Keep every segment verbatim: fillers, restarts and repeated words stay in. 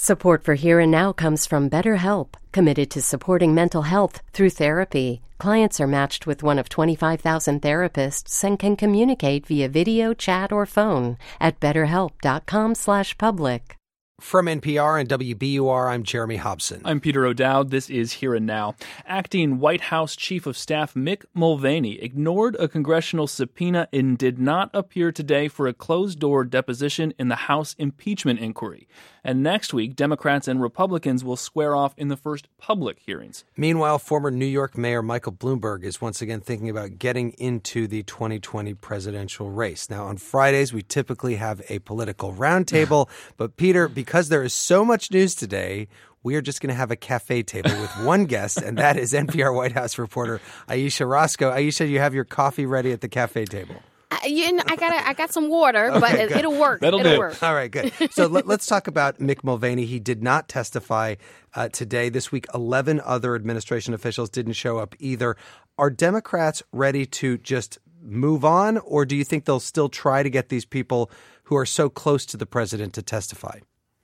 Support for Here and Now comes from BetterHelp, committed to supporting mental health through therapy. Clients are matched with one of twenty-five thousand therapists and can communicate via video, chat, or phone at betterhelp.com slash public. From N P R and W B U R, I'm Jeremy Hobson. I'm Peter O'Dowd. This is Here and Now. Acting White House Chief of Staff Mick Mulvaney ignored a congressional subpoena and did not appear today for a closed-door deposition in the House impeachment inquiry. And next week, Democrats and Republicans will square off in the first public hearings. Meanwhile, former New York Mayor Michael Bloomberg is once again thinking about getting into the twenty twenty presidential race. Now, on Fridays, we typically have a political roundtable. But, Peter, because there is so much news today, we are just going to have a cafe table with one guest, and that is N P R White House reporter Ayesha Rascoe. Ayesha, you have your coffee ready at the cafe table. You know, I got I got some water, okay, but it, it'll work. That'll it'll do. work. All right, good. So let, let's talk about Mick Mulvaney. He did not testify uh, today. This week, eleven other administration officials didn't show up either. Are Democrats ready to just move on, or do you think they'll still try to get these people who are so close to the president to testify?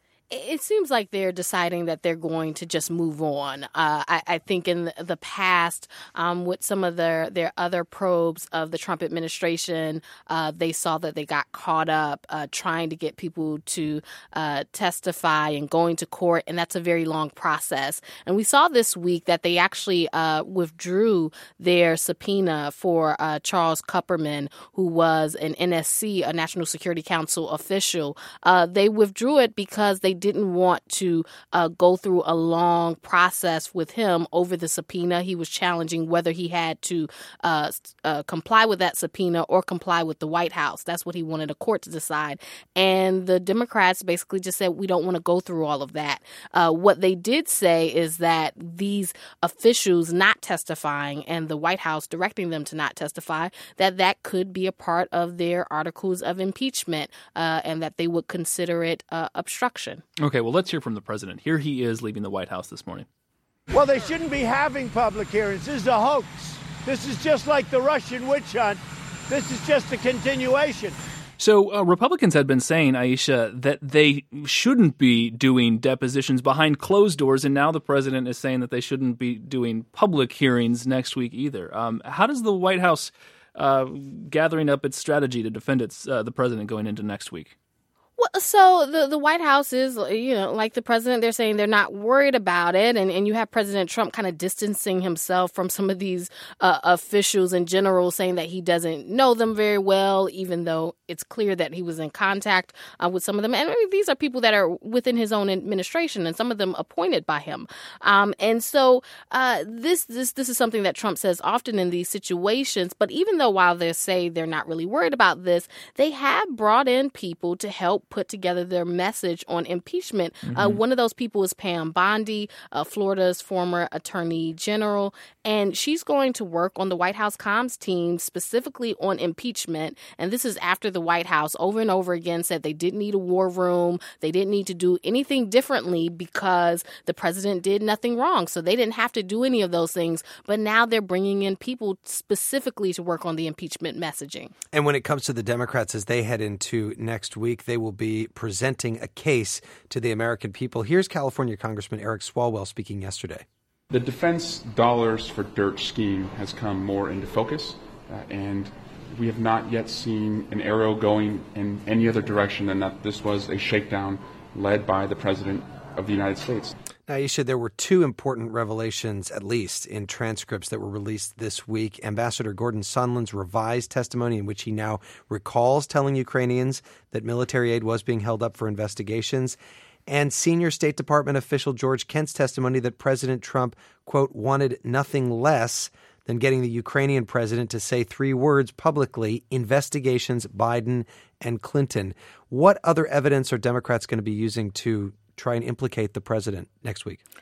It seems like they're deciding that they're going to just move on. Uh, I, I think in the past, um, with some of their, their other probes of the Trump administration, uh, they saw that they got caught up uh, trying to get people to uh, testify and going to court, and that's a very long process. And we saw this week that they actually uh, withdrew their subpoena for uh, Charles Kupperman, who was an N S C, a National Security Council official. Uh, they withdrew it because they didn't want to uh, go through a long process with him over the subpoena. He was challenging whether he had to uh, uh, comply with that subpoena or comply with the White House. That's what he wanted a court to decide. And the Democrats basically just said, we don't want to go through all of that. Uh, what they did say is that these officials not testifying and the White House directing them to not testify, that that could be a part of their articles of impeachment uh, and that they would consider it uh, obstruction. Okay, well, let's hear from the president. Here he is leaving the White House this morning. Well, they shouldn't be having public hearings. This is a hoax. This is just like the Russian witch hunt. This is just a continuation. So uh, Republicans had been saying, Ayesha, that they shouldn't be doing depositions behind closed doors, and now the president is saying that they shouldn't be doing public hearings next week either. Um, how does the White House uh, gathering up its strategy to defend its uh, the president going into next week? Well, so the, the White House is, you know, like the president, they're saying they're not worried about it. And, and you have President Trump kind of distancing himself from some of these uh, officials in general, saying that he doesn't know them very well, even though it's clear that he was in contact uh, with some of them. And I mean, these are people that are within his own administration, and some of them appointed by him. Um, and so uh, this, this, this is something that Trump says often in these situations. But even though while they say they're not really worried about this, they have brought in people to help put together their message on impeachment. Mm-hmm. Uh, one of those people is Pam Bondi, uh, Florida's former attorney general, and she's going to work on the White House comms team specifically on impeachment. And this is after the White House over and over again said they didn't need a war room. They didn't need to do anything differently because the president did nothing wrong. So they didn't have to do any of those things. But now they're bringing in people specifically to work on the impeachment messaging. And when it comes to the Democrats, as they head into next week, they will be presenting a case to the American people. Here's California Congressman Eric Swalwell speaking yesterday. The defense dollars for dirt scheme has come more into focus, uh, and we have not yet seen an arrow going in any other direction than that this was a shakedown led by the President of the United States. Now, Ayesha, there were two important revelations, at least, in transcripts that were released this week. Ambassador Gordon Sondland's revised testimony in which he now recalls telling Ukrainians that military aid was being held up for investigations, and senior State Department official George Kent's testimony that President Trump, quote, wanted nothing less than getting the Ukrainian president to say three words publicly: investigations, Biden and Clinton. What other evidence are Democrats going to be using to try and implicate the president next week?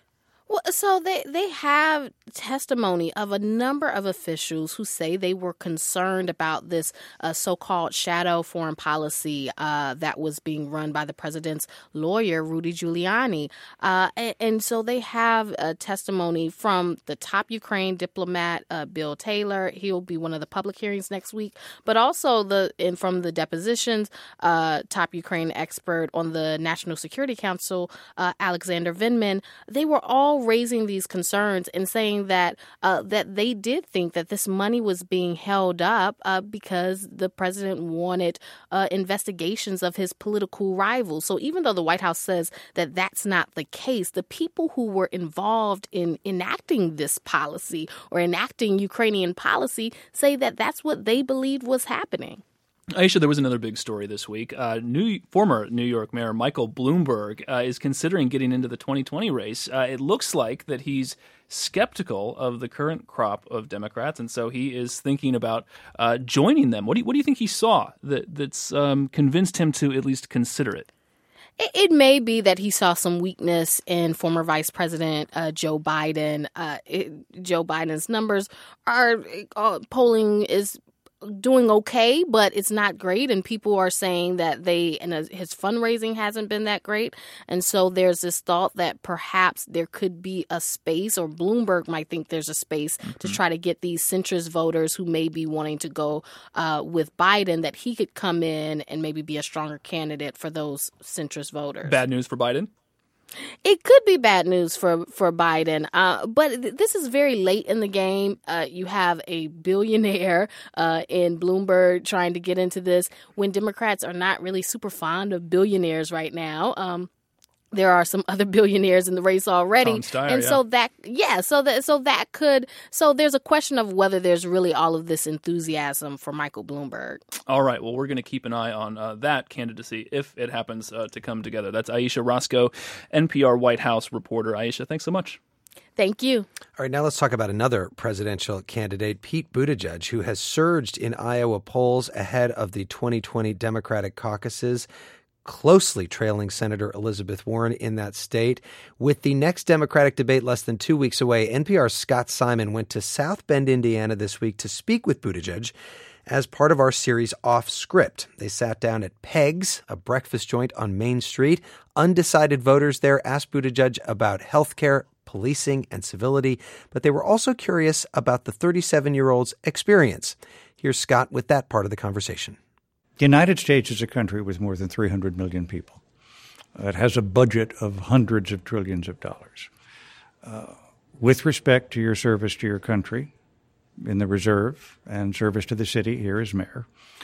Well, so they, they have testimony of a number of officials who say they were concerned about this uh, so-called shadow foreign policy uh, that was being run by the president's lawyer, Rudy Giuliani. Uh, and, and so they have a testimony from the top Ukraine diplomat, uh, Bill Taylor. He'll be one of the public hearings next week. But also the and from the depositions, uh, top Ukraine expert on the National Security Council, uh, Alexander Vindman. They were all raising these concerns and saying that uh, that they did think that this money was being held up uh, because the president wanted uh, investigations of his political rivals. So even though the White House says that that's not the case, the people who were involved in enacting this policy or enacting Ukrainian policy say that that's what they believed was happening. Aisha, there was another big story this week. Uh, new former New York Mayor Michael Bloomberg uh, is considering getting into the twenty twenty race. Uh, it looks like that he's skeptical of the current crop of Democrats, and so he is thinking about uh, joining them. What do you, what do you think he saw that that's um, convinced him to at least consider it? It may be that he saw some weakness in former Vice President uh, Joe Biden. Uh, it, Joe Biden's numbers are uh, polling is doing okay, but it's not great. And people are saying that they and his fundraising hasn't been that great. And so there's this thought that perhaps there could be a space, or Bloomberg might think there's a space mm-hmm. to try to get these centrist voters who may be wanting to go uh, with Biden, that he could come in and maybe be a stronger candidate for those centrist voters. Bad news for Biden? It could be bad news for, for Biden, uh, but th- this is very late in the game. Uh, you have a billionaire uh, in Bloomberg trying to get into this when Democrats are not really super fond of billionaires right now. Um, There are some other billionaires in the race already. Tom Steyer, and yeah. so that, yeah, so that, so that could, so there's a question of whether there's really all of this enthusiasm for Michael Bloomberg. All right. Well, we're going to keep an eye on uh, that candidacy if it happens uh, to come together. That's Aisha Roscoe, N P R White House reporter. Aisha, thanks so much. Thank you. All right, now let's talk about another presidential candidate, Pete Buttigieg, who has surged in Iowa polls ahead of the twenty twenty Democratic caucuses, closely trailing Senator Elizabeth Warren in that state. With the next Democratic debate less than two weeks away, N P R's Scott Simon went to South Bend, Indiana this week to speak with Buttigieg as part of our series Off Script. They sat down at Peg's, a breakfast joint on Main Street. Undecided voters there asked Buttigieg about health care, policing, and civility, but they were also curious about the thirty-seven-year-old's experience. Here's Scott with that part of the conversation. The United States is a country with more than three hundred million people. It has a budget of hundreds of trillions of dollars. Uh, with respect to your service to your country in the reserve and service to the city here as mayor,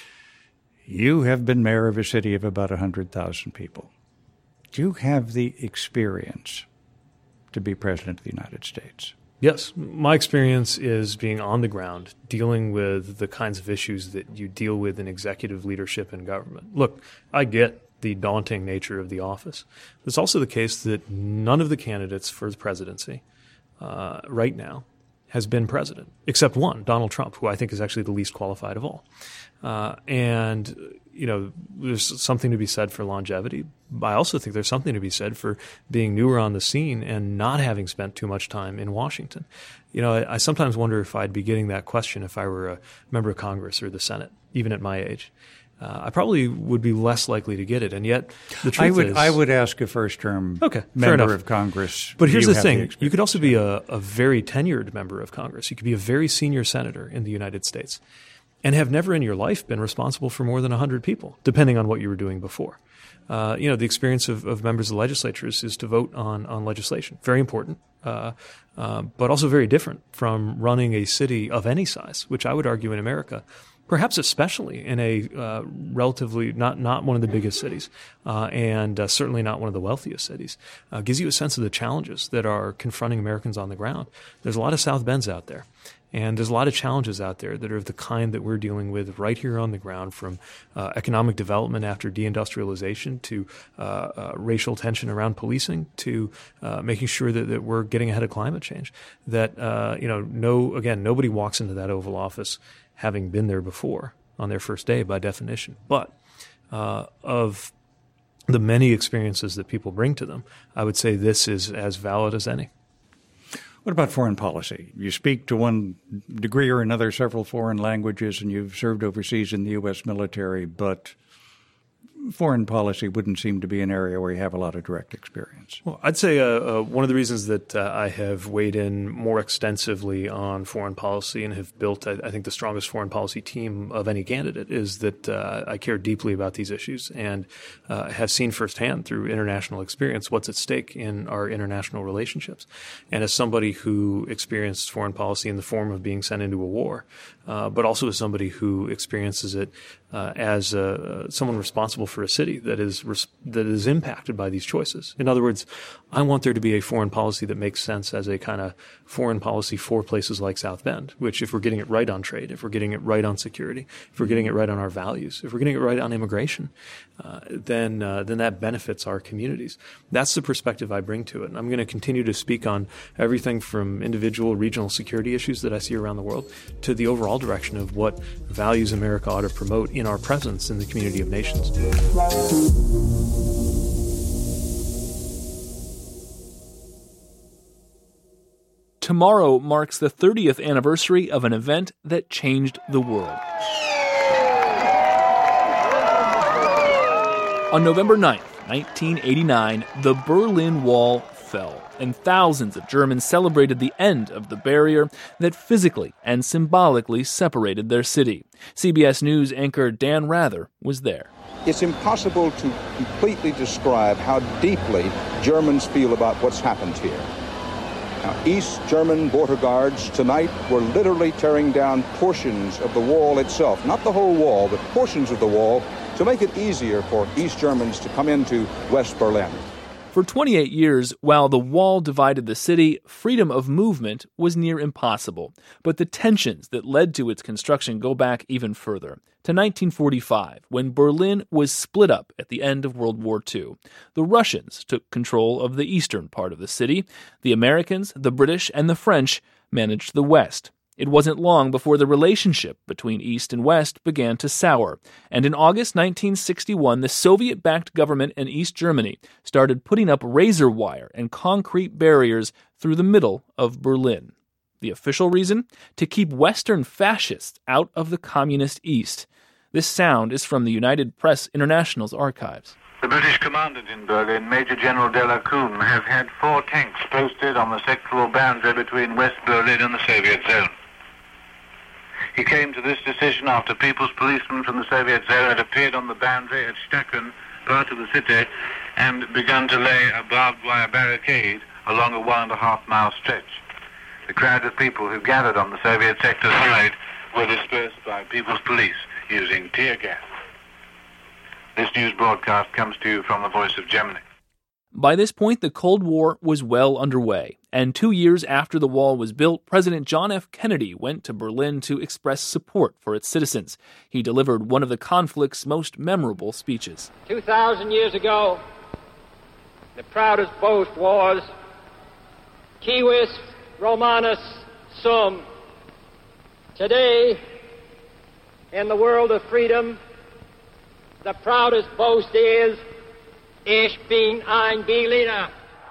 you have been mayor of a city of about one hundred thousand people. You have the experience to be president of the United States. Yes. My experience is being on the ground, dealing with the kinds of issues that you deal with in executive leadership and government. Look, I get the daunting nature of the office. It's also the case that none of the candidates for the presidency uh, right now has been president, except one, Donald Trump, who I think is actually the least qualified of all. Uh, and, you know, there's something to be said for longevity. I also think there's something to be said for being newer on the scene and not having spent too much time in Washington. You know, I, I sometimes wonder if I'd be getting that question if I were a member of Congress or the Senate, even at my age. Uh, I probably would be less likely to get it, and yet the truth I would, is... I would ask a first-term okay, member of Congress. But here's the the thing. You could also be a, a very tenured member of Congress. You could be a very senior senator in the United States and have never in your life been responsible for more than one hundred people, depending on what you were doing before. Uh, you know, the experience of, of members of legislatures is to vote on, on legislation. Very important, uh, uh, but also very different from running a city of any size, which I would argue in America, perhaps especially in a uh, relatively not, not one of the biggest cities uh, and uh, certainly not one of the wealthiest cities, uh, gives you a sense of the challenges that are confronting Americans on the ground. There's a lot of South Bends out there. And there's a lot of challenges out there that are of the kind that we're dealing with right here on the ground, from uh, economic development after deindustrialization to uh, uh, racial tension around policing to uh, making sure that, that we're getting ahead of climate change. That, uh, you know, no, again, nobody walks into that Oval Office having been there before on their first day by definition. But uh, of the many experiences that people bring to them, I would say this is as valid as any. What about foreign policy? You speak to one degree or another several foreign languages, and you've served overseas in the U S military, but foreign policy wouldn't seem to be an area where you have a lot of direct experience. Well, I'd say uh, uh, one of the reasons that uh, I have weighed in more extensively on foreign policy and have built, I, I think, the strongest foreign policy team of any candidate is that uh, I care deeply about these issues and uh, have seen firsthand through international experience what's at stake in our international relationships. And as somebody who experienced foreign policy in the form of being sent into a war, uh, but also as somebody who experiences it uh, as uh, someone responsible for a city that is res- that is impacted by these choices. In other words, I want there to be a foreign policy that makes sense as a kind of foreign policy for places like South Bend, which if we're getting it right on trade, if we're getting it right on security, if we're getting it right on our values, if we're getting it right on immigration, uh, then uh, then that benefits our communities. That's the perspective I bring to it. And I'm going to continue to speak on everything from individual regional security issues that I see around the world to the overall direction of what values America ought to promote in our presence in the community of nations. Tomorrow marks the thirtieth anniversary of an event that changed the world. On November ninth, nineteen eighty-nine, the Berlin Wall fell, and thousands of Germans celebrated the end of the barrier that physically and symbolically separated their city. C B S News anchor Dan Rather was there. It's impossible to completely describe how deeply Germans feel about what's happened here. Now, East German border guards tonight were literally tearing down portions of the wall itself, not the whole wall, but portions of the wall, to make it easier for East Germans to come into West Berlin. For twenty-eight years, while the wall divided the city, freedom of movement was near impossible. But the tensions that led to its construction go back even further, to nineteen forty-five, when Berlin was split up at the end of World War Two. The Russians took control of the eastern part of the city. The Americans, the British, and the French managed the west. It wasn't long before the relationship between East and West began to sour, and in August nineteen sixty-one, the Soviet-backed government in East Germany started putting up razor wire and concrete barriers through the middle of Berlin. The official reason? To keep Western fascists out of the communist East. This sound is from the United Press International's archives. The British commandant in Berlin, Major General Delacroix, have had four tanks posted on the sectoral boundary between West Berlin and the Soviet zone. He came to this decision after people's policemen from the Soviet zone had appeared on the boundary at Stücken, part of the city, and begun to lay a barbed wire barricade along a one and a half mile stretch. The crowd of people who gathered on the Soviet sector side were dispersed by people's police using tear gas. This news broadcast comes to you from the Voice of Germany. By this point, the Cold War was well underway, and two years after the wall was built, President John F. Kennedy went to Berlin to express support for its citizens. He delivered one of the conflict's most memorable speeches. Two thousand years ago, the proudest boast was, Civis Romanus sum. Today, in the world of freedom, the proudest boast is, Ich bin ein Berliner.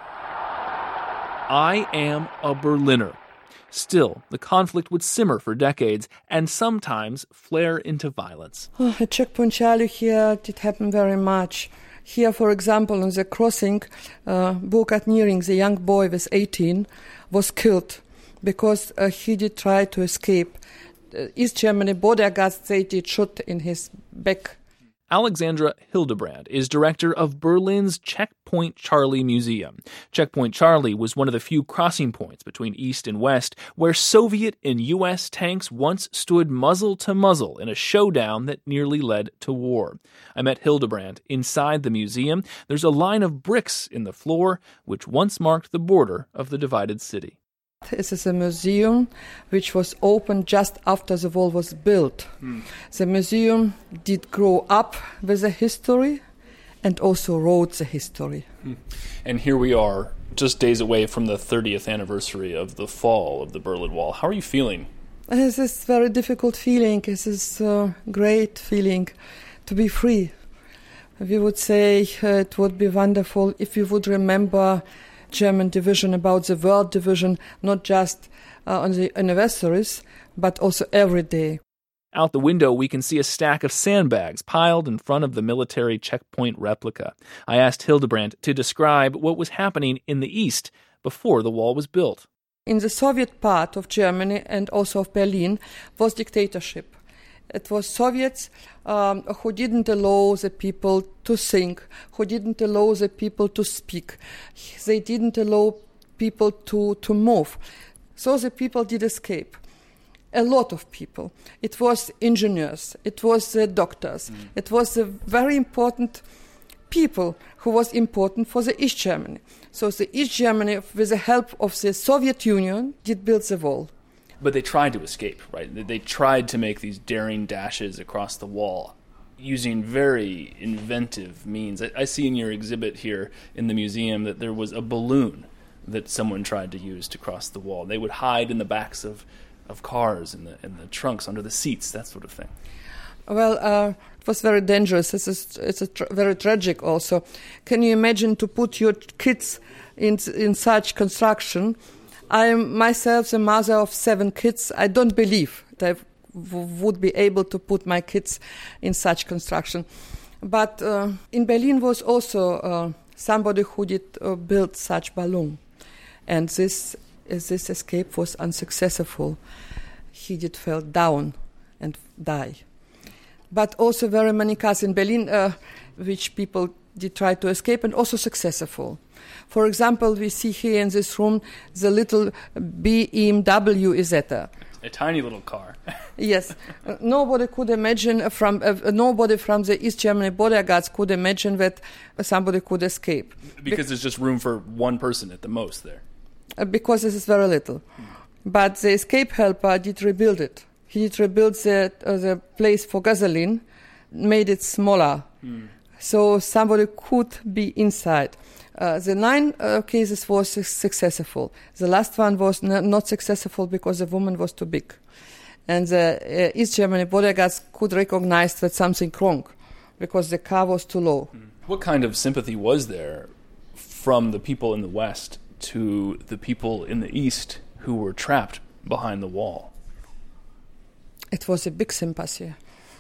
I am a Berliner. Still, the conflict would simmer for decades and sometimes flare into violence. Oh, at Checkpoint Charlie here, it happened very much. Here, for example, on the crossing, uh, Burkhard Niering, the young boy was eighteen, was killed because uh, he did try to escape. Uh, East Germany border guards, they did shoot in his back. Alexandra Hildebrand is director of Berlin's Checkpoint Charlie Museum. Checkpoint Charlie was one of the few crossing points between East and West where Soviet and U S tanks once stood muzzle to muzzle in a showdown that nearly led to war. I met Hildebrand inside the museum. There's a line of bricks in the floor which once marked the border of the divided city. This is a museum which was opened just after the wall was built. Mm. The museum did grow up with the history and also wrote the history. Mm. And here we are, just days away from the thirtieth anniversary of the fall of the Berlin Wall. How are you feeling? This is a very difficult feeling. This is a great feeling to be free. We would say uh, it would be wonderful if we would remember German division, about the world division, not just uh, on the anniversaries, but also every day. Out the window, we can see a stack of sandbags piled in front of the military checkpoint replica. I asked Hildebrandt to describe what was happening in the east before the wall was built. In the Soviet part of Germany and also of Berlin was dictatorship. It was Soviets um, who didn't allow the people to think, who didn't allow the people to speak. They didn't allow people to, to move. So the people did escape. A lot of people. It was engineers, it was uh, doctors, mm. it was the very important people who was important for the East Germany. So the East Germany, with the help of the Soviet Union, did build the wall. But they tried to escape, right? They tried to make these daring dashes across the wall using very inventive means. I, I see in your exhibit here in the museum that there was a balloon that someone tried to use to cross the wall. They would hide in the backs of of cars in the in the trunks, under the seats, that sort of thing. Well, uh, it was very dangerous. It's a, it's a tra- very tragic also. Can you imagine to put your kids in in such construction? I am myself the mother of seven kids. I don't believe that I w- would be able to put my kids in such construction. But uh, in Berlin was also uh, somebody who did uh, build such balloon, and this. This escape was unsuccessful. He did fall down and die. But also very many cars in Berlin, uh, which people did try to escape, and also successful. For example, we see here in this room the little B M W Isetta. A tiny little car. Yes. Uh, nobody could imagine from, uh, nobody from the East Germany border guards could imagine that somebody could escape. Because Be- there's just room for one person at the most there. Because this is very little. Mm. But the escape helper did rebuild it. He did rebuild the, uh, the place for gasoline, made it smaller, mm. so somebody could be inside. Uh, the nine uh, cases was successful. The last one was n- not successful because the woman was too big. And the uh, East Germany border guards could recognize that something wrong because the car was too low. Mm. What kind of sympathy was there from the people in the West to the people in the East who were trapped behind the wall? It was a big sympathy.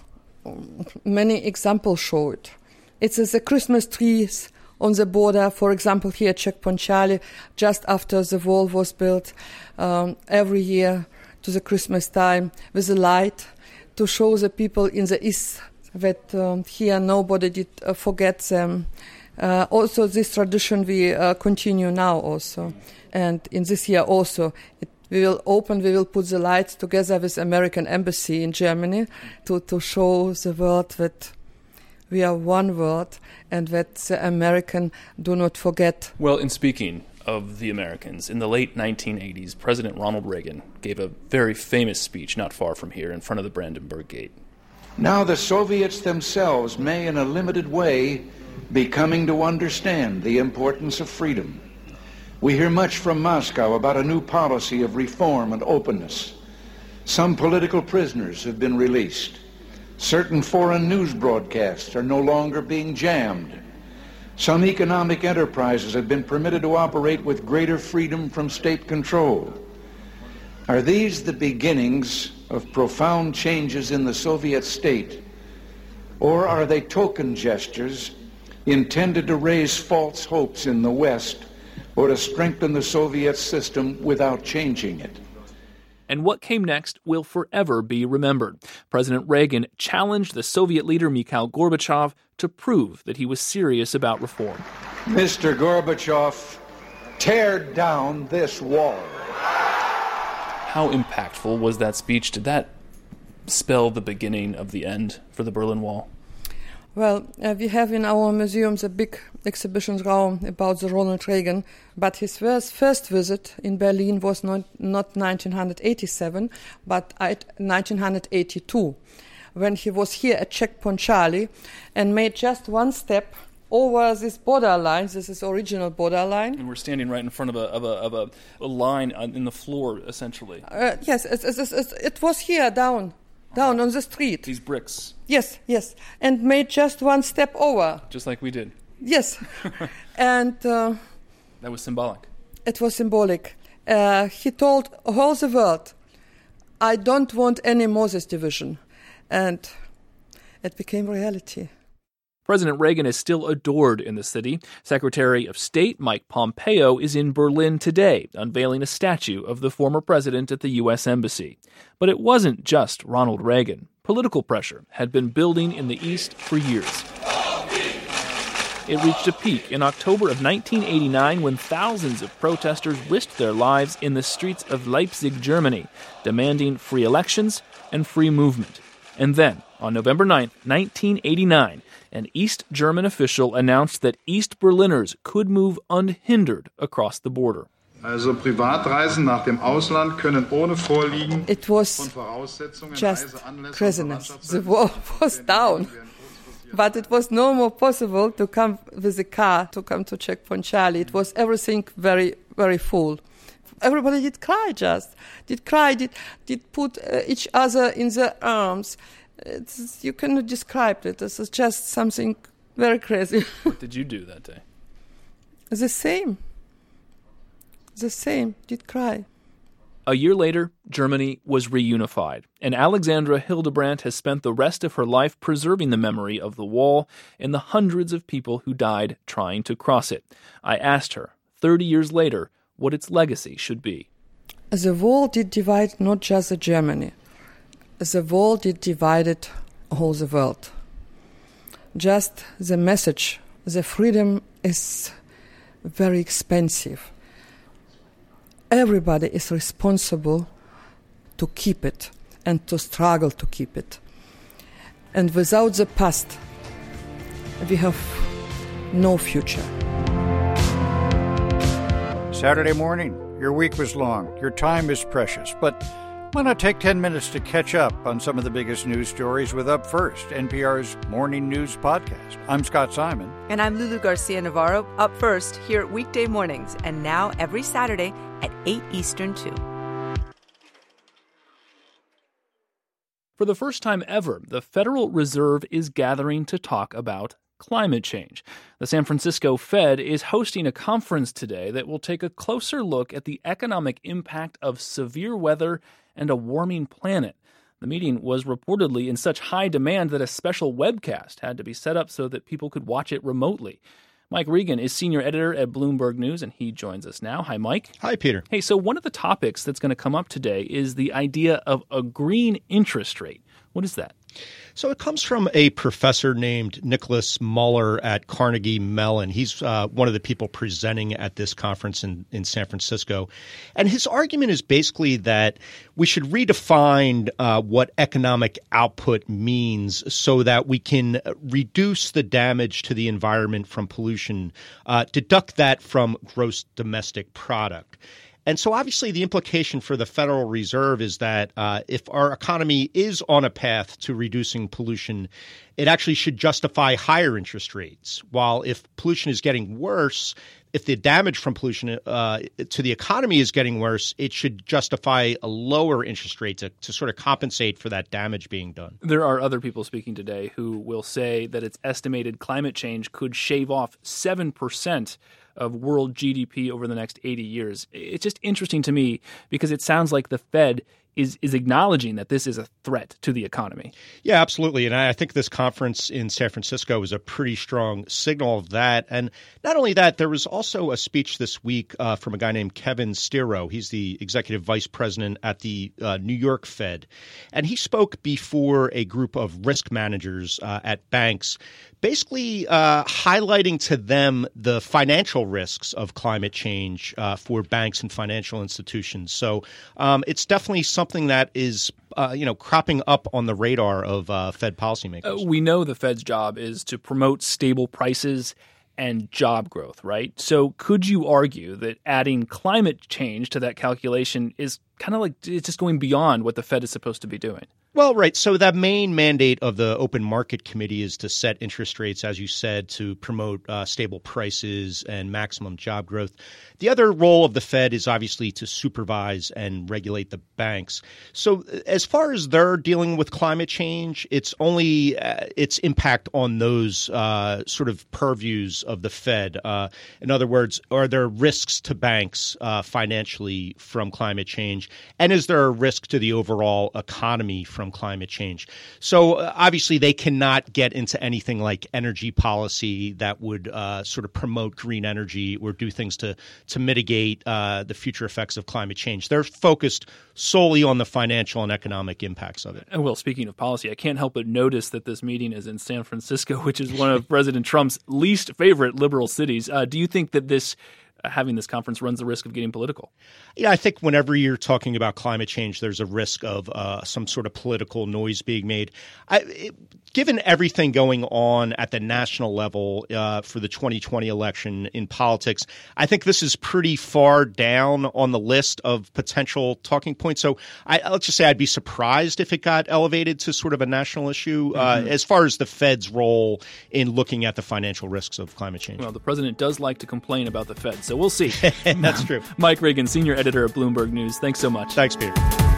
Many examples show it. It's uh, the Christmas trees on the border, for example, here at Checkpoint Charlie, just after the wall was built, um, every year to the Christmas time, with a light to show the people in the East that um, here nobody did uh, forget them. Uh, also, this tradition we uh, continue now also. And in this year also, it, we will open, we will put the lights together with American Embassy in Germany to, to show the world that we are one world and that the American do not forget. Well, in speaking of the Americans, in the late nineteen eighties, President Ronald Reagan gave a very famous speech not far from here in front of the Brandenburg Gate. Now the Soviets themselves may, in a limited way, be coming to understand the importance of freedom. We hear much from Moscow about a new policy of reform and openness. Some political prisoners have been released. Certain foreign news broadcasts are no longer being jammed. Some economic enterprises have been permitted to operate with greater freedom from state control. Are these the beginnings of profound changes in the Soviet state, or are they token gestures intended to raise false hopes in the West or to strengthen the Soviet system without changing it? And what came next will forever be remembered. President Reagan challenged the Soviet leader Mikhail Gorbachev to prove that he was serious about reform. Mister Gorbachev, tear down this wall. How impactful was that speech? Did that spell the beginning of the end for the Berlin Wall? Well, uh, we have in our museums a big exhibition room about the Ronald Reagan, but his first, first visit in Berlin was not, not nineteen eighty-seven, but nineteen eighty-two, when he was here at Checkpoint Charlie and made just one step over this borderline. This is original borderline. And we're standing right in front of a of a, of a, a line in the floor, essentially. Uh, yes, it, it, it, it was here down. Down on the street. These bricks. Yes, yes. And made just one step over. Just like we did. Yes. And uh, That was symbolic. It was symbolic. Uh, he told all the world, I don't want any Moses division. And it became reality. President Reagan is still adored in the city. Secretary of State Mike Pompeo is in Berlin today, unveiling a statue of the former president at the U S Embassy. But it wasn't just Ronald Reagan. Political pressure had been building in the East for years. It reached a peak in October of nineteen eighty-nine when thousands of protesters risked their lives in the streets of Leipzig, Germany, demanding free elections and free movement. And then, on November ninth, nineteen eighty-nine, an East German official announced that East Berliners could move unhindered across the border. Also Privatreisen nach dem Ausland können ohne Vorliegen It was just craziness. The wall was down. But it was no more possible to come with a car, to come to Checkpoint Charlie. It was everything very, very full. Everybody did cry just. Did cry, did, did put uh, each other in their arms. It's, you cannot describe it. This is just something very crazy. What did you do that day? The same. The same. Did cry. A year later, Germany was reunified, and Alexandra Hildebrandt has spent the rest of her life preserving the memory of the wall and the hundreds of people who died trying to cross it. I asked her, thirty years later, what its legacy should be. The wall did divide not just Germany. The wall did divide all the world. Just the message, the freedom is very expensive. Everybody is responsible to keep it and to struggle to keep it. And without the past, we have no future. Saturday morning, your week was long, your time is precious, but why not take ten minutes to catch up on some of the biggest news stories with Up First, N P R's morning news podcast. I'm Scott Simon. And I'm Lulu Garcia-Navarro. Up First, here weekday mornings, and now every Saturday at eight Eastern, too. For the first time ever, the Federal Reserve is gathering to talk about climate change. The San Francisco Fed is hosting a conference today that will take a closer look at the economic impact of severe weather and a warming planet. The meeting was reportedly in such high demand that a special webcast had to be set up so that people could watch it remotely. Mike Regan is senior editor at Bloomberg News, and he joins us now. Hi, Mike. Hi, Peter. Hey, so one of the topics that's going to come up today is the idea of a green interest rate. What is that? So it comes from a professor named Nicholas Muller at Carnegie Mellon. He's uh, one of the people presenting at this conference in, in San Francisco. And his argument is basically that we should redefine uh, what economic output means so that we can reduce the damage to the environment from pollution, uh, deduct that from gross domestic product. And so obviously the implication for the Federal Reserve is that uh, if our economy is on a path to reducing pollution, it actually should justify higher interest rates. While if pollution is getting worse, if the damage from pollution uh, to the economy is getting worse, it should justify a lower interest rate to, to sort of compensate for that damage being done. There are other people speaking today who will say that it's estimated climate change could shave off seven percent of world G D P over the next eighty years. It's just interesting to me because it sounds like the Fed is is acknowledging that this is a threat to the economy. Yeah, absolutely. And I think this conference in San Francisco is a pretty strong signal of that. And not only that, there was also a speech this week uh, from a guy named Kevin Stiro. He's the executive vice president at the uh, New York Fed. And he spoke before a group of risk managers uh, at banks, basically uh, highlighting to them the financial risks of climate change uh, for banks and financial institutions. So um, it's definitely something that is uh, you know, cropping up on the radar of uh, Fed policymakers. Uh, we know the Fed's job is to promote stable prices and job growth, right? So could you argue that adding climate change to that calculation is kind of like it's just going beyond what the Fed is supposed to be doing? Well, right. So the main mandate of the Open Market Committee is to set interest rates, as you said, to promote uh, stable prices and maximum job growth. The other role of the Fed is obviously to supervise and regulate the banks. So as far as they're dealing with climate change, it's only uh, its impact on those uh, sort of purviews of the Fed. Uh, in other words, are there risks to banks uh, financially from climate change? And is there a risk to the overall economy from climate change? So uh, obviously they cannot get into anything like energy policy that would uh, sort of promote green energy or do things to to mitigate uh, the future effects of climate change. They're focused solely on the financial and economic impacts of it. And well, speaking of policy, I can't help but notice that this meeting is in San Francisco, which is one of President Trump's least favorite liberal cities. Uh, do you think that this uh, having this conference runs the risk of getting political? Yeah, I think whenever you're talking about climate change, there's a risk of uh, some sort of political noise being made. I, it, given everything going on at the national level uh, for the twenty twenty election in politics, I think this is pretty far down on the list of potential talking points. So I, let's just say I'd be surprised if it got elevated to sort of a national issue uh, mm-hmm. as far as the Fed's role in looking at the financial risks of climate change. Well, the president does like to complain about the Fed, so we'll see. That's true. Mike Reagan, senior editor of Bloomberg News. Thanks so much. Thanks, Peter.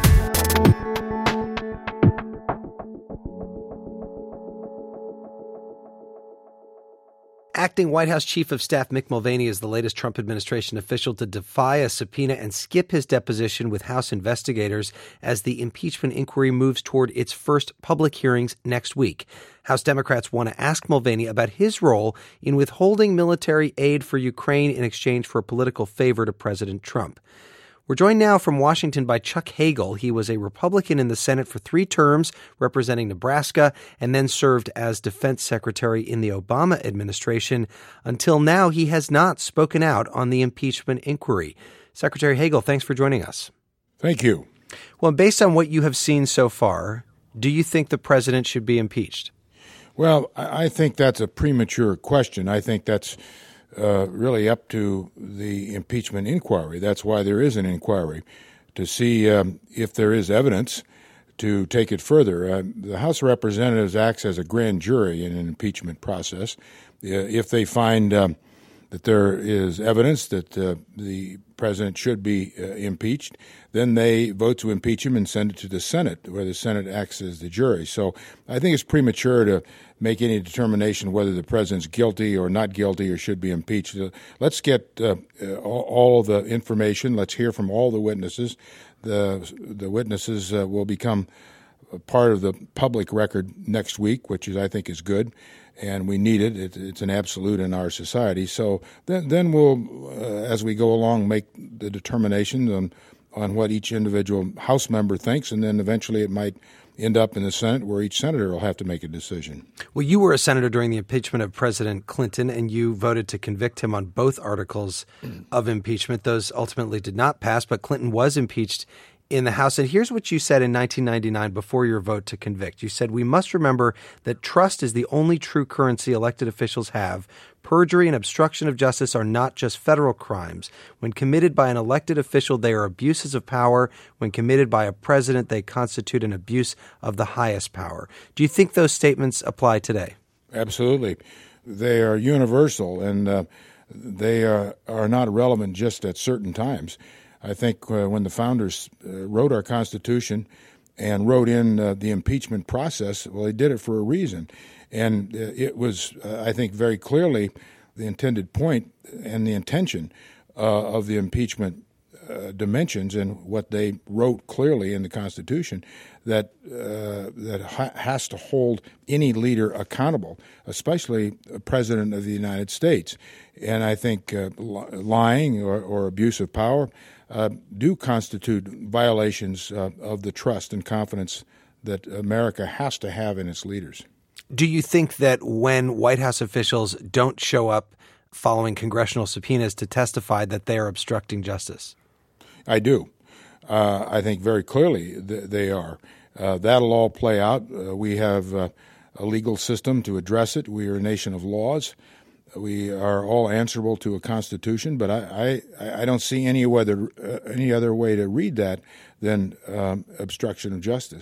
Acting White House Chief of Staff Mick Mulvaney is the latest Trump administration official to defy a subpoena and skip his deposition with House investigators as the impeachment inquiry moves toward its first public hearings next week. House Democrats want to ask Mulvaney about his role in withholding military aid for Ukraine in exchange for a political favor to President Trump. We're joined now from Washington by Chuck Hagel. He was a Republican in the Senate for three terms, representing Nebraska, and then served as defense secretary in the Obama administration. Until now, he has not spoken out on the impeachment inquiry. Secretary Hagel, thanks for joining us. Thank you. Well, based on what you have seen so far, do you think the president should be impeached? Well, I think that's a premature question. I think that's Uh, really up to the impeachment inquiry. That's why there is an inquiry, to see um, if there is evidence to take it further. Uh, the House of Representatives acts as a grand jury in an impeachment process. Uh, if they find um, that there is evidence that uh, the president should be uh, impeached, then they vote to impeach him and send it to the Senate, where the Senate acts as the jury. So I think it's premature to make any determination whether the president's guilty or not guilty or should be impeached. Uh, let's get uh, all, all of the information. Let's hear from all the witnesses. The, the witnesses uh, will become a part of the public record next week, which is, I think is good. And we need it. it. It's an absolute in our society. So then, then we'll, uh, as we go along, make the determination on, on what each individual House member thinks, and then eventually it might end up in the Senate, where each senator will have to make a decision. Well, you were a senator during the impeachment of President Clinton, and you voted to convict him on both articles of impeachment. Those ultimately did not pass, but Clinton was impeached in the House. And here's what you said in nineteen ninety-nine before your vote to convict. You said, "We must remember that trust is the only true currency elected officials have. Perjury and obstruction of justice are not just federal crimes. When committed by an elected official, they are abuses of power. When committed by a president, they constitute an abuse of the highest power." Do you think those statements apply today? Absolutely. They are universal, and uh, they are, are not relevant just at certain times. I think uh, when the founders uh, wrote our Constitution and wrote in uh, the impeachment process, well, they did it for a reason. And uh, it was, uh, I think, very clearly the intended point and the intention uh, of the impeachment uh, dimensions and what they wrote clearly in the Constitution, that uh, that ha- has to hold any leader accountable, especially a president of the United States. And I think uh, li- lying or, or abuse of power Uh, do constitute violations uh, of the trust and confidence that America has to have in its leaders. Do you think that when White House officials don't show up following congressional subpoenas to testify that they are obstructing justice? I do. Uh, I think very clearly th- they are. Uh, that'll all play out. Uh, we have uh, a legal system to address it. We are a nation of laws. We are all answerable to a Constitution, but I, I, I don't see any other, uh, any other way to read that than um, obstruction of justice.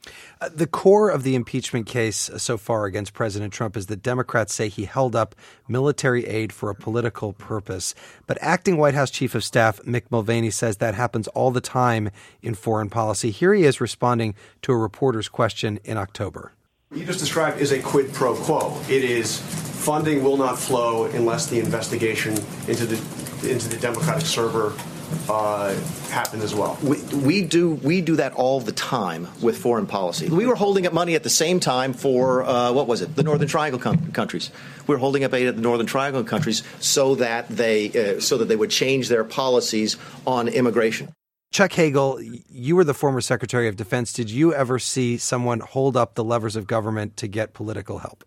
Uh, the core of the impeachment case so far against President Trump is that Democrats say he held up military aid for a political purpose. But acting White House Chief of Staff Mick Mulvaney says that happens all the time in foreign policy. Here he is responding to a reporter's question in October. What you just described is a quid pro quo. It is funding will not flow unless the investigation into the into the Democratic server uh, happened as well. We, we do we do that all the time with foreign policy. We were holding up money at the same time for uh, what was it? The Northern Triangle com- countries. We were holding up aid at the Northern Triangle countries so that they uh, so that they would change their policies on immigration. Chuck Hagel, you were the former Secretary of Defense. Did you ever see someone hold up the levers of government to get political help?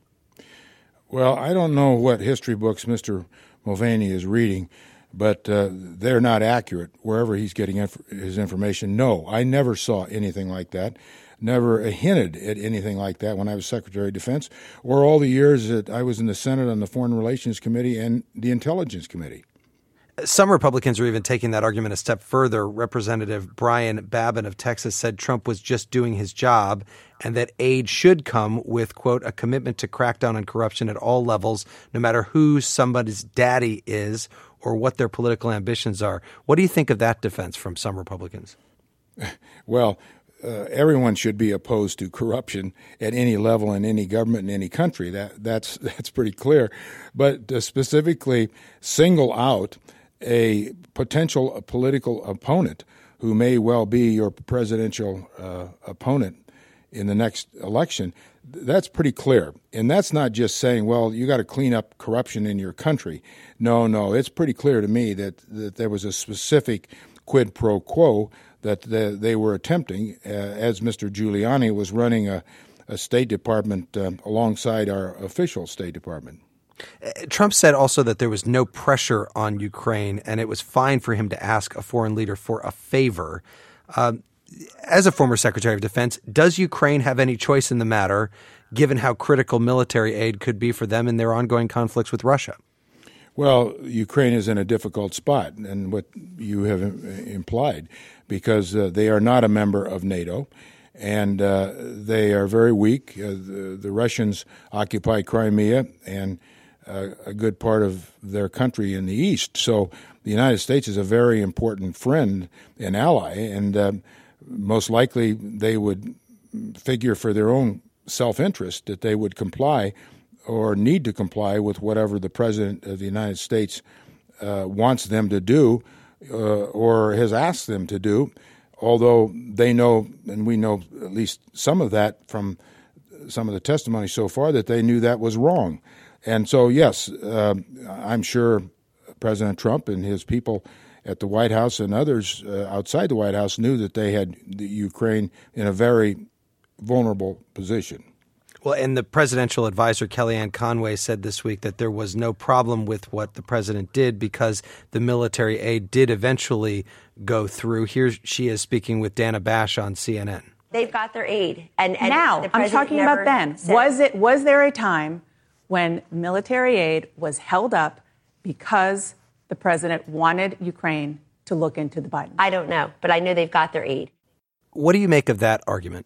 Well, I don't know what history books Mister Mulvaney is reading, but uh, they're not accurate wherever he's getting inf- his information. No, I never saw anything like that, never hinted at anything like that when I was Secretary of Defense, or all the years that I was in the Senate on the Foreign Relations Committee and the Intelligence Committee. Some Republicans are even taking that argument a step further. Representative Brian Babin of Texas said Trump was just doing his job and that aid should come with, quote, a commitment to crack down on corruption at all levels, no matter who somebody's daddy is or what their political ambitions are. What do you think of that defense from some Republicans? Well, uh, everyone should be opposed to corruption at any level in any government in any country. That that's that's pretty clear. But uh, specifically single out a potential political opponent who may well be your presidential uh, opponent in the next election, that's pretty clear. And that's not just saying, well, you got to clean up corruption in your country. No, no, it's pretty clear to me that, that there was a specific quid pro quo that the, they were attempting uh, as Mister Giuliani was running a, a State Department uh, alongside our official State Department. Trump said also that there was no pressure on Ukraine and it was fine for him to ask a foreign leader for a favor. Um, as a former Secretary of Defense, does Ukraine have any choice in the matter, given how critical military aid could be for them in their ongoing conflicts with Russia? Well, Ukraine is in a difficult spot, and what you have implied, because uh, they are not a member of NATO. And uh, they are very weak. Uh, the, the Russians occupy Crimea and uh, a good part of their country in the east. So the United States is a very important friend and ally, and uh, most likely they would figure for their own self-interest that they would comply or need to comply with whatever the President of the United States uh, wants them to do uh, or has asked them to do. Although they know, and we know at least some of that from some of the testimony so far, that they knew that was wrong. And so, yes, uh, I'm sure President Trump and his people at the White House and others uh, outside the White House knew that they had the Ukraine in a very vulnerable position. Well, and the presidential advisor, Kellyanne Conway, said this week that there was no problem with what the president did because the military aid did eventually go through. Here she is speaking with Dana Bash on C N N. They've got their aid. And, and now, I'm talking about then. Was it? Was there a time when military aid was held up because the president wanted Ukraine to look into the Biden? I don't know, but I know they've got their aid. What do you make of that argument?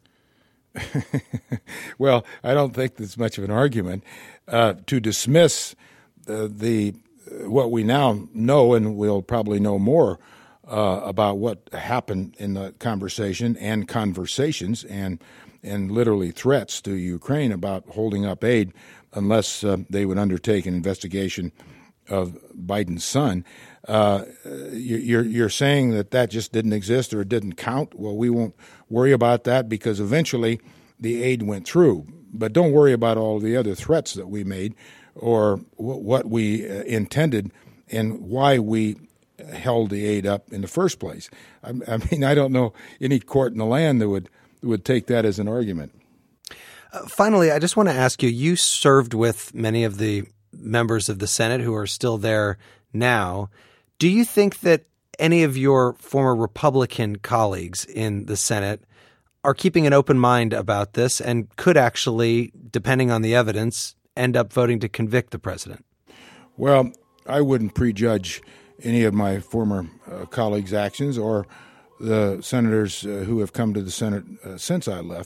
Well, I don't think there's much of an argument uh, to dismiss uh, the uh, what we now know, and we'll probably know more uh, about what happened in the conversation and conversations and and literally threats to Ukraine about holding up aid unless uh, they would undertake an investigation of Biden's son. Uh, you're, you're saying that that just didn't exist or it didn't count. Well, we won't worry about that because eventually the aid went through. But don't worry about all the other threats that we made or w- what we uh, intended and why we held the aid up in the first place. I, I mean, I don't know any court in the land that would would take that as an argument. Uh, finally, I just want to ask you, you served with many of the members of the Senate who are still there now. Do you think that any of your former Republican colleagues in the Senate are keeping an open mind about this and could actually, depending on the evidence, end up voting to convict the president? Well, I wouldn't prejudge any of my former uh, colleagues' actions or the senators uh, who have come to the Senate uh, since I left.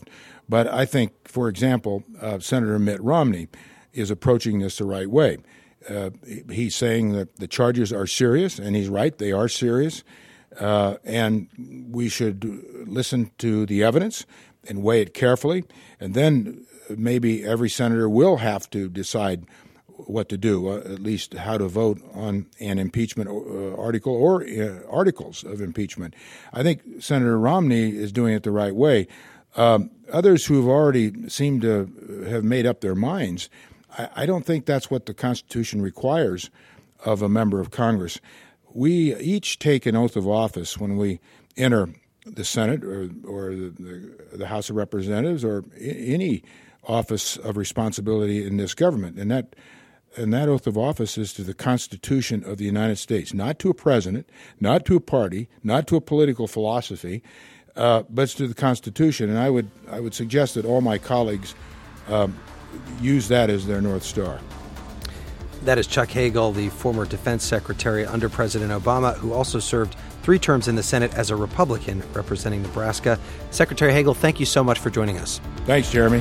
But I think, for example, uh, Senator Mitt Romney is approaching this the right way. Uh, he's saying that the charges are serious, and he's right, they are serious, uh, and we should listen to the evidence and weigh it carefully, and then maybe every senator will have to decide what to do, uh, at least how to vote on an impeachment uh, article or uh, articles of impeachment. I think Senator Romney is doing it the right way. Um, others who've already seemed to have made up their minds, I, I don't think that's what the Constitution requires of a member of Congress. We each take an oath of office when we enter the Senate or, or the, the House of Representatives or I- any office of responsibility in this government. And that And that oath of office is to the Constitution of the United States, not to a president, not to a party, not to a political philosophy, uh, but it's to the Constitution. And I would I would suggest that all my colleagues um, use that as their North Star. That is Chuck Hagel, the former defense secretary under President Obama, who also served three terms in the Senate as a Republican representing Nebraska. Secretary Hagel, thank you so much for joining us. Thanks, Jeremy.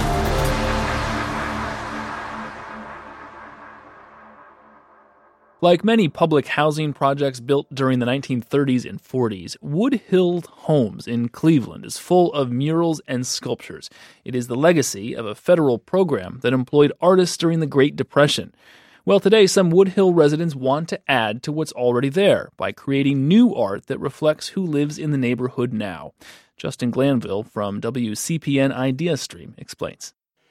Like many public housing projects built during the nineteen thirties and forties, Wood Hill Homes in Cleveland is full of murals and sculptures. It is the legacy of a federal program that employed artists during the Great Depression. Well, today, some Wood Hill residents want to add to what's already there by creating new art that reflects who lives in the neighborhood now. Justin Glanville from W C P N IdeaStream explains.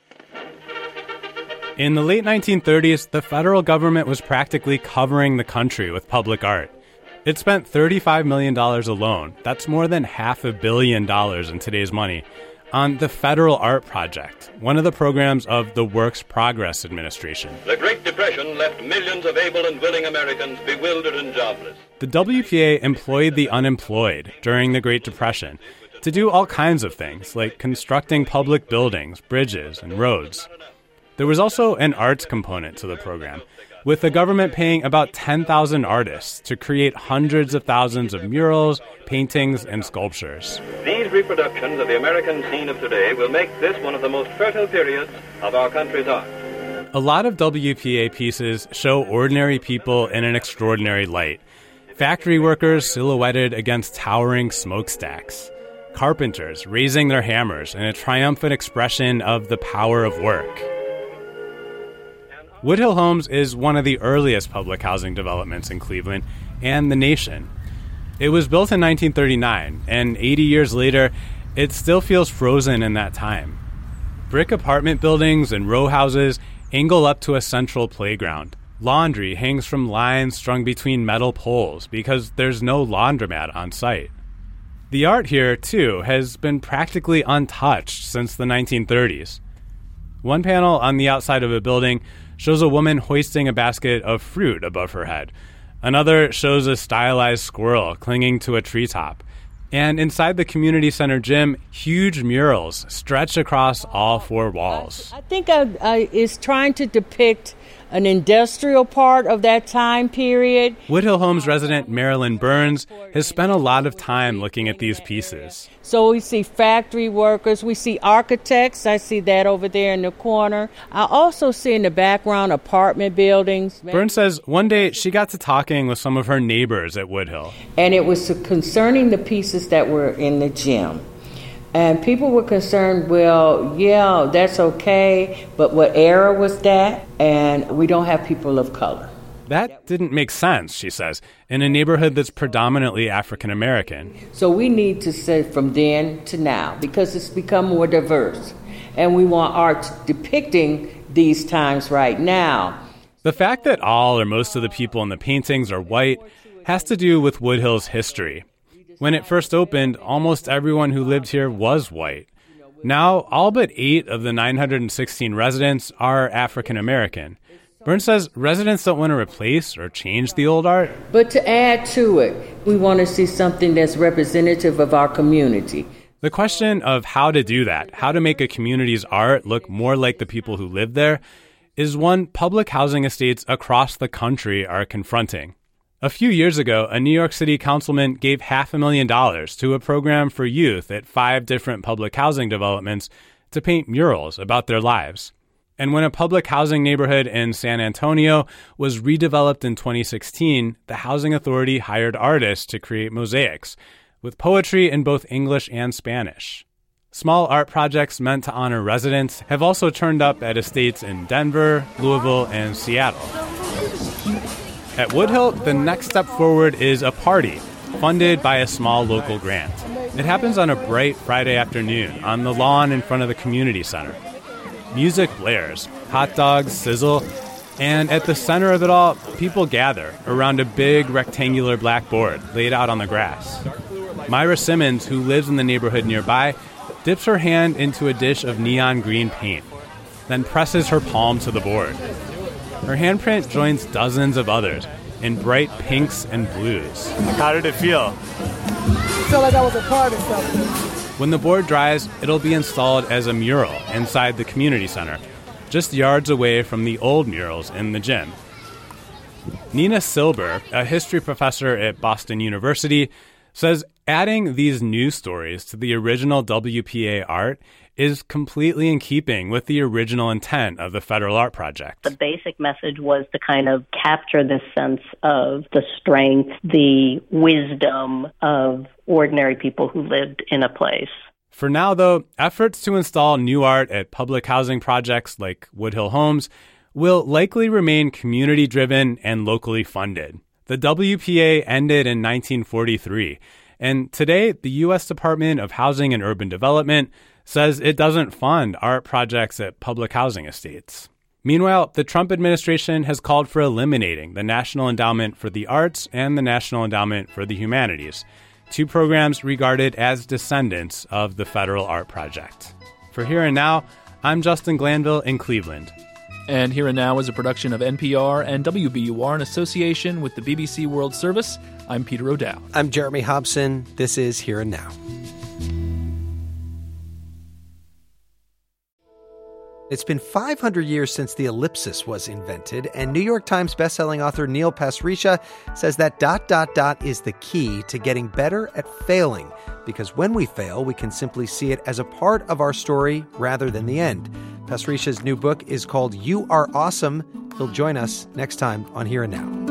In the late nineteen thirties, the federal government was practically covering the country with public art. It spent thirty-five million dollars alone, that's more than half a billion dollars in today's money, on the Federal Art Project, one of the programs of the Works Progress Administration. The Great Depression left millions of able and willing Americans bewildered and jobless. The W P A employed the unemployed during the Great Depression to do all kinds of things, like constructing public buildings, bridges, and roads. There was also an arts component to the program, with the government paying about ten thousand artists to create hundreds of thousands of murals, paintings, and sculptures. These reproductions of the American scene of today will make this one of the most fertile periods of our country's art. A lot of W P A pieces show ordinary people in an extraordinary light. Factory workers silhouetted against towering smokestacks. Carpenters raising their hammers in a triumphant expression of the power of work. Wood Hill Homes is one of the earliest public housing developments in Cleveland and the nation. It was built in nineteen thirty-nine, and eighty years later, it still feels frozen in that time. Brick apartment buildings and row houses angle up to a central playground. Laundry hangs from lines strung between metal poles because there's no laundromat on site. The art here, too, has been practically untouched since the nineteen thirties. One panel on the outside of a building shows a woman hoisting a basket of fruit above her head. Another shows a stylized squirrel clinging to a treetop. And inside the community center gym, huge murals stretch across all four walls. I think I, I, it's trying to depict an industrial part of that time period. Wood Hill Homes resident Marilyn Burns has spent a lot of time looking at these pieces. So we see factory workers, we see architects. I see that over there in the corner. I also see in the background apartment buildings. Burns says one day she got to talking with some of her neighbors at Wood Hill. And it was concerning the pieces that were in the gym. And people were concerned, well, yeah, that's okay, but what era was that? And we don't have people of color. That didn't make sense, she says, in a neighborhood that's predominantly African American. So we need to say from then to now, because it's become more diverse. And we want art depicting these times right now. The fact that all or most of the people in the paintings are white has to do with Wood Hill's history. When it first opened, almost everyone who lived here was white. Now, all but eight of the nine hundred sixteen residents are African American. Burns says residents don't want to replace or change the old art. But to add to it, we want to see something that's representative of our community. The question of how to do that, how to make a community's art look more like the people who live there, is one public housing estates across the country are confronting. A few years ago, a New York City councilman gave half a million dollars to a program for youth at five different public housing developments to paint murals about their lives. And when a public housing neighborhood in San Antonio was redeveloped in twenty sixteen, the Housing Authority hired artists to create mosaics with poetry in both English and Spanish. Small art projects meant to honor residents have also turned up at estates in Denver, Louisville, and Seattle. At Woodhill, the next step forward is a party funded by a small local grant. It happens on a bright Friday afternoon on the lawn in front of the community center. Music blares, hot dogs sizzle, and at the center of it all, people gather around a big rectangular blackboard laid out on the grass. Myra Simmons, who lives in the neighborhood nearby, dips her hand into a dish of neon green paint, then presses her palm to the board. Her handprint joins dozens of others in bright pinks and blues. How did it feel? I felt like I was a part of something. When the board dries, it'll be installed as a mural inside the community center, just yards away from the old murals in the gym. Nina Silber, a history professor at Boston University, says adding these new stories to the original W P A art is completely in keeping with the original intent of the Federal Art Project. The basic message was to kind of capture this sense of the strength, the wisdom of ordinary people who lived in a place. For now, though, efforts to install new art at public housing projects like Woodhill Homes will likely remain community-driven and locally funded. The W P A ended in nineteen forty-three, and today the U S Department of Housing and Urban Development says it doesn't fund art projects at public housing estates. Meanwhile, the Trump administration has called for eliminating the National Endowment for the Arts and the National Endowment for the Humanities, two programs regarded as descendants of the Federal Art Project. For Here and Now, I'm Justin Glanville in Cleveland. And Here and Now is a production of N P R and W B U R in association with the B B C World Service. I'm Peter O'Dowd. I'm Jeremy Hobson. This is Here and Now. It's been five hundred years since the ellipsis was invented, and New York Times bestselling author Neil Pasricha says that dot, dot, dot is the key to getting better at failing, because when we fail, we can simply see it as a part of our story rather than the end. Pasricha's new book is called You Are Awesome. He'll join us next time on Here and Now.